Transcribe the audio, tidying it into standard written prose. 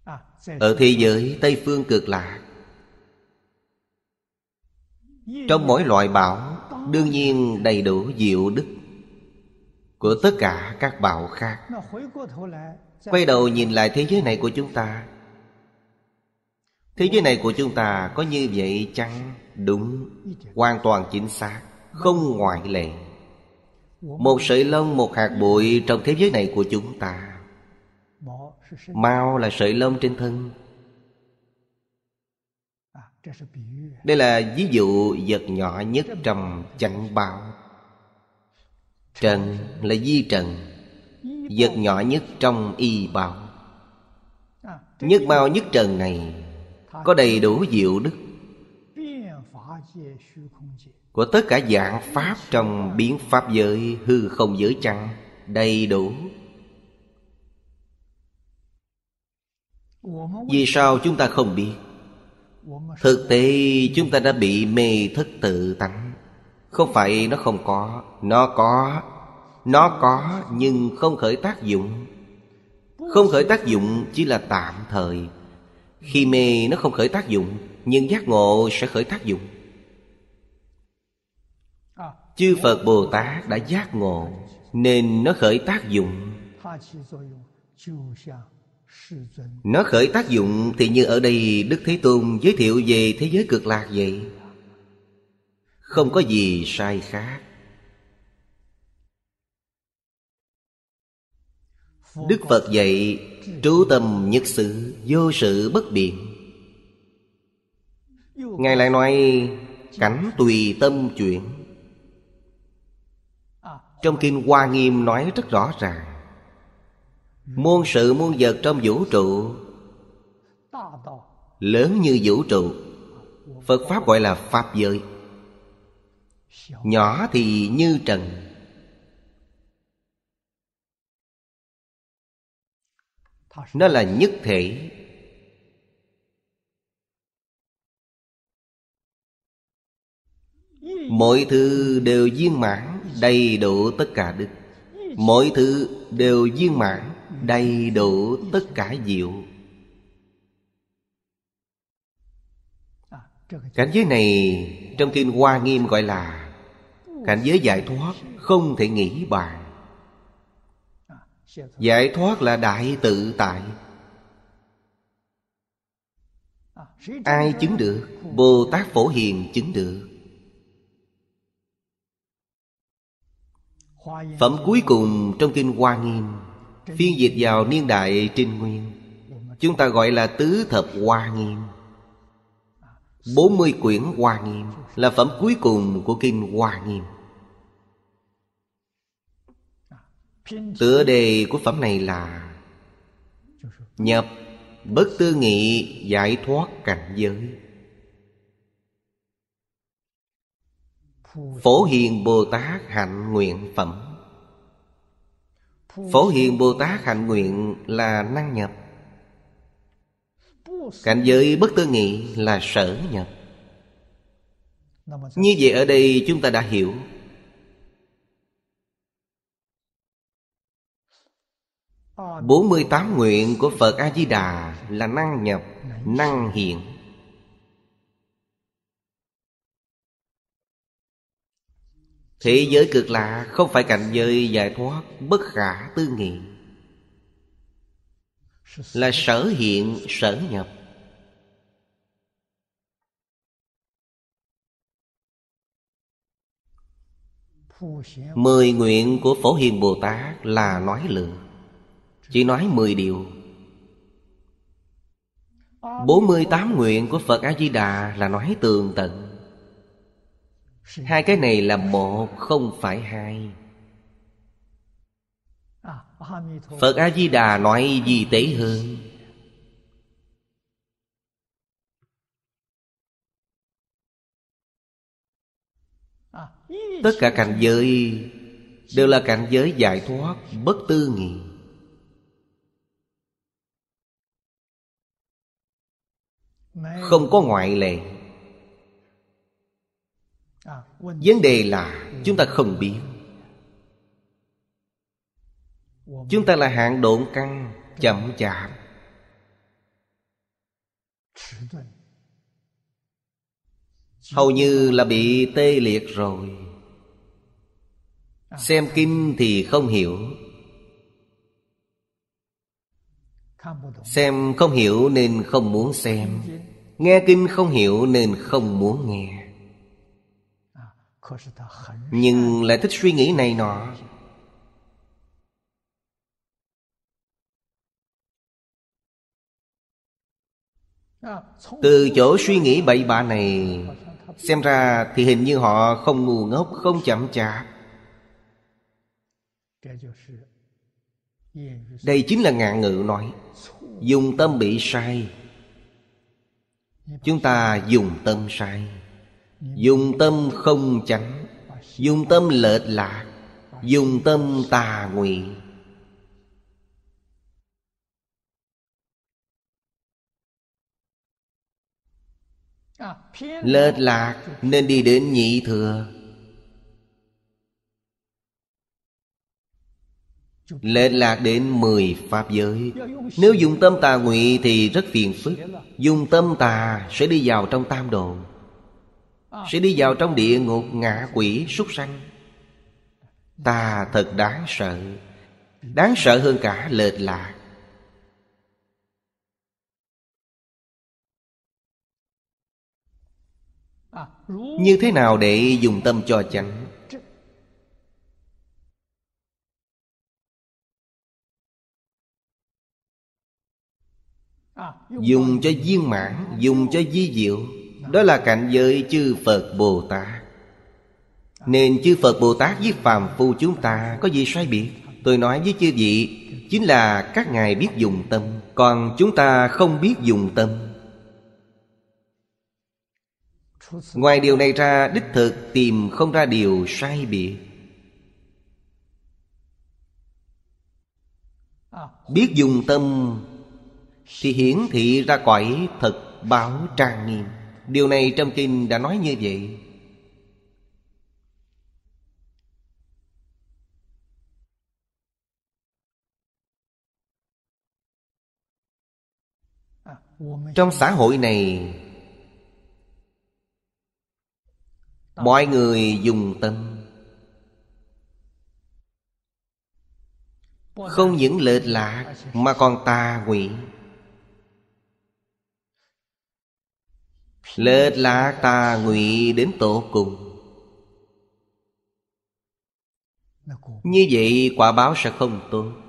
Ở thế giới Tây Phương Cực Lạc, trong mỗi loại bảo đương nhiên đầy đủ diệu đức của tất cả các bảo khác. Quay đầu nhìn lại thế giới này của chúng ta, thế giới này của chúng ta có như vậy chăng? Đúng, hoàn toàn chính xác, không ngoại lệ. Một sợi lông, một hạt bụi trong thế giới này của chúng ta. Mao là sợi lông trên thân. Đây là ví dụ vật nhỏ nhất trong chánh báo. Trần là di trần, vật nhỏ nhất trong y báo. Nhất mao nhất trần này có đầy đủ diệu đức của tất cả dạng pháp trong biến pháp giới, hư không giới chăng? Đầy đủ. Vì sao chúng ta không biết? Thực tế chúng ta đã bị mê thất tự tánh. Không phải nó không có, nó có nhưng không khởi tác dụng. Không khởi tác dụng chỉ là tạm thời. Khi mê nó không khởi tác dụng, nhưng giác ngộ sẽ khởi tác dụng. Chư Phật Bồ Tát đã giác ngộ nên nó khởi tác dụng. Nó khởi tác dụng thì như ở đây Đức Thế Tôn giới thiệu về thế giới cực lạc vậy. Không có gì sai khác. Đức Phật dạy trú tâm nhất xứ, vô sự bất biện. Ngài lại nói cảnh tùy tâm chuyển. Trong Kinh Hoa Nghiêm nói rất rõ ràng, muôn sự muôn vật trong vũ trụ, lớn như vũ trụ, Phật Pháp gọi là Pháp giới. Nhỏ thì như trần. Nó là nhất thể. Mọi thứ đều viên mãn, đầy đủ tất cả đức. Mọi thứ đều viên mãn, đầy đủ tất cả diệu. Cảnh giới này trong Kinh Hoa Nghiêm gọi là cảnh giới giải thoát, không thể nghĩ bàn. Giải thoát là đại tự tại. Ai chứng được? Bồ Tát Phổ Hiền chứng được. Phẩm cuối cùng trong Kinh Hoa Nghiêm, phiên dịch vào niên đại Trinh Nguyên, chúng ta gọi là Tứ Thập Hoa Nghiêm. 40 quyển Hoa Nghiêm là phẩm cuối cùng của Kinh Hoa Nghiêm. Tựa đề của phẩm này là nhập bất tư nghị giải thoát cảnh giới. Phổ Hiền Bồ Tát hạnh nguyện phẩm. Phổ Hiền Bồ Tát hạnh nguyện là năng nhập. Cảnh giới bất tư nghị là sở nhập. Như vậy ở đây chúng ta đã hiểu 48 nguyện của Phật A-di-đà là năng nhập, năng hiện. Thế giới cực lạ không phải cảnh giới giải thoát bất khả tư nghị, là sở hiện, sở nhập. Mười nguyện của Phổ Hiền Bồ Tát là nói lừa, chỉ nói 10 điều. 48 nguyện của Phật A-di-đà là nói tường tận. Hai cái này là một, không phải hai. Phật A-di-đà nói gì tế hơn. Tất cả cảnh giới đều là cảnh giới giải thoát bất tư nghị. Không có ngoại lệ. Vấn đề là chúng ta không biết. Chúng ta là hạng độn căn, chậm chạp. hầu như là bị tê liệt rồi. Xem kinh thì không hiểu, xem không hiểu nên không muốn xem, nghe kinh không hiểu nên không muốn nghe. Nhưng lại thích suy nghĩ này nọ. Từ chỗ suy nghĩ bậy bạ này, xem ra thì hình như họ không ngu ngốc, không chậm chạp. Đây chính là ngạn ngữ nói dùng tâm bị sai. Chúng ta dùng tâm sai, dùng tâm không chánh, dùng tâm lệch lạc, dùng tâm tà ngụy. Lệch lạc nên đi đến nhị thừa. Lệch lạc đến 10 pháp giới. Nếu dùng tâm tà ngụy thì rất phiền phức. Dùng tâm tà sẽ đi vào trong tam đồ, sẽ đi vào trong địa ngục, ngạ quỷ, súc sanh. Tà thật đáng sợ, đáng sợ hơn cả lệch lạc. Như thế nào để dùng tâm cho chánh? Dùng cho viên mãn, dùng cho vi diệu. Đó là cảnh giới chư Phật Bồ Tát. Nên chư Phật Bồ Tát với phàm phu chúng ta có gì sai biệt? Tôi nói với chư vị, chính là các ngài biết dùng tâm, còn chúng ta không biết dùng tâm. Ngoài điều này ra, đích thực tìm không ra điều sai biệt. Biết dùng tâm thì hiển thị ra cõi thật báo trang nghiêm. Điều này trong kinh đã nói như vậy. Trong xã hội này, mọi người dùng tâm, không những lệch lạc mà còn tà ngụy. Lệch lạc tà ngụy đến tột cùng. Như vậy quả báo sẽ không tốt.